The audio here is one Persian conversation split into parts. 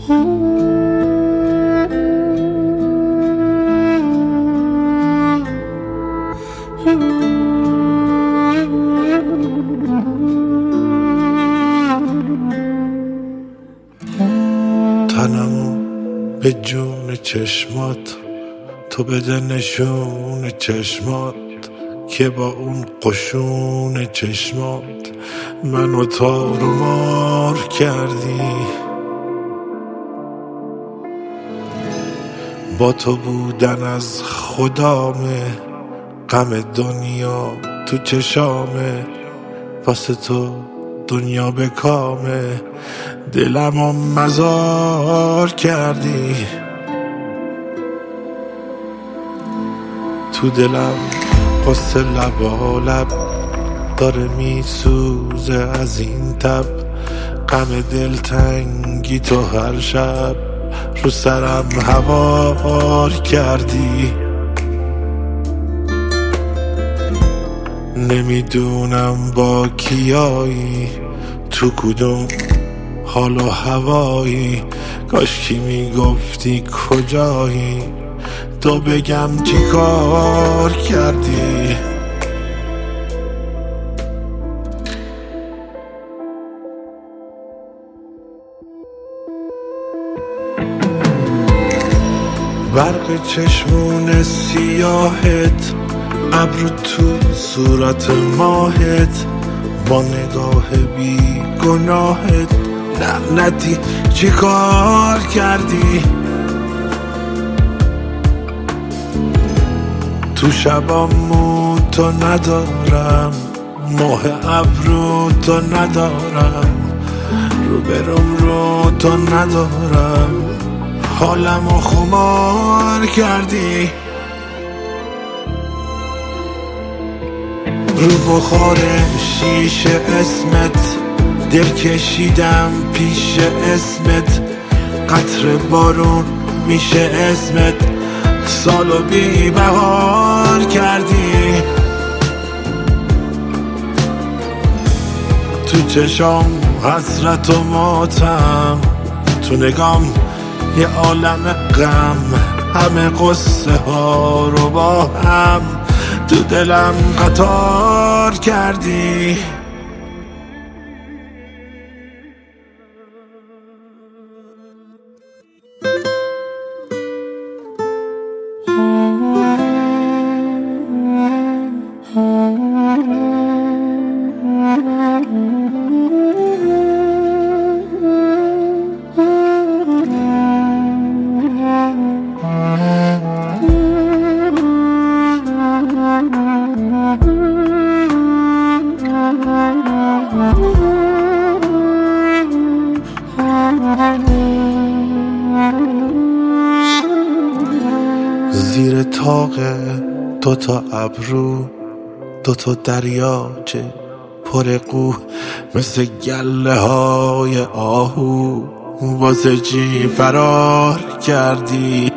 تنمو به جون چشمات تو بده نشون چشمات که با اون قشون چشمات منو تار و مار کردی. با تو بودن از خدامه، غم دنیا تو چشامه، واسه تو دنیا به کامه، دلمو مزار کردی. تو دلم قصه لبالب داره میسوزه از این تب، غم دلتنگی تو هر شب رو سرم هوار کردی. نمیدونم با کیایی، تو کدوم حال و هوایی، کاشکی میگفتی کجایی تو بگم چی کار کردی. برق چشمون سیاهت، ابرو تو صورت ماهت، با نگاه بی گناهت لعنتی چی کار کردی. تو شبامو تو ندارم، ماه ابرو تو ندارم، رو برم رو تو ندارم، حالمو خمار کردی. رو بخار شیشه اسمت دل کشیدم پیش اسمت، قطر بارون میشه اسمت، سالو بی بهار کردی. تو چشام حسرت و ماتم، تو نگام یه عالم غم، همه قصه ها رو با هم تو دلم قطار کردی. زیر طاق دوتا ابرو دوتا دریاچه پر قو، مثل گله های آهو واسه چی فرار کردی.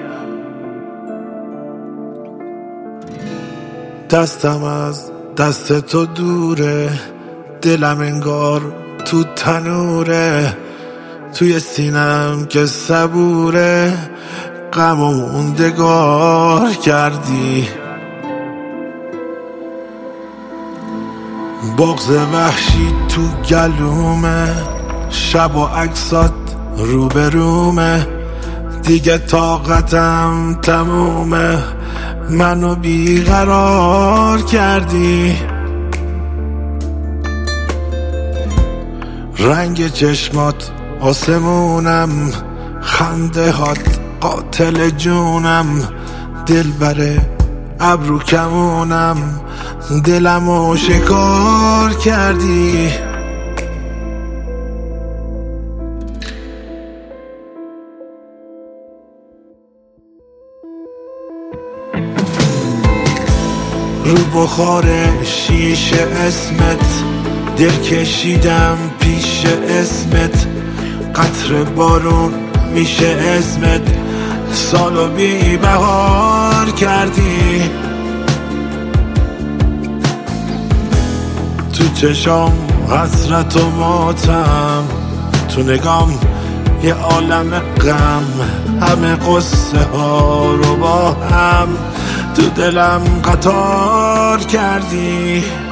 دستم از دست تو دوره، دلم انگار تو تنوره، توی سینم که صبوره، غم و موندگار کردی. بغض وحشی تو گلومه، شب و عکسات روبرومه، دیگه طاقتم تمومه، منو بیقرار کردی. رنگ چشمات آسمونم، خنده هات قاتل جونم، دل بره ابرو کمونم، دلمو شکار کردی. رو بخار شیشه اسمت دل کشیدم پیش اسمت، قطر بارون میشه اسمت، سالو بی بهار کردی. تو چشام حسرت و ماتم، تو نگام یه عالم غم، همه قصه ها رو با هم تو دلم قطار کردی.